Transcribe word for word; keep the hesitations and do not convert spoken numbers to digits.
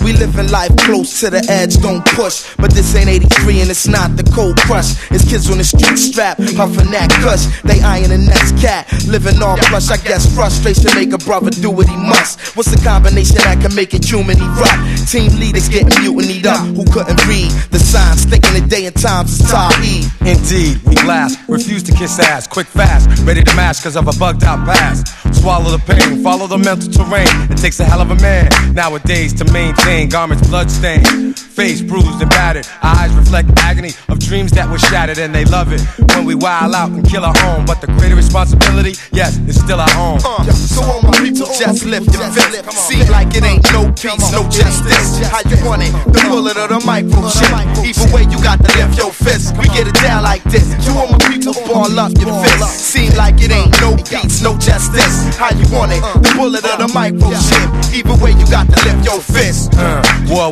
We living life close to the edge, don't push. But this ain't eighty-three and it's not the cold crush. It's kids on the street strapped, huffing that kush. They eyeing the next cat, living all plush. I guess frustration make a brother do what he must. What's the combination that can make a human erupt? Team leaders getting mutinied up, who couldn't read the signs, thinking the day and times is Tahi. Indeed, we blast, refuse to kiss ass, quick fast, ready to mash cause of a bugged out past. Swallow the pain, follow the mental terrain. It takes a hell of a man nowadays to maintain garments bloodstained, face bruised and battered. Eyes reflect agony of dreams that were shattered, and they love it when we wild out and kill our own. But the greater responsibility, yes, it's still our own. Uh, so all my people, just lift your fist. Seem like it ain't no peace, no justice. How you want it? The bullet or the microchip? Either way, you got to lift your fist. We get it down like this. You all my people, ball up your fist. Seem like it ain't no peace, no justice. How you want it? The bullet or the microchip? Either way, you got to lift your fist. Uh, war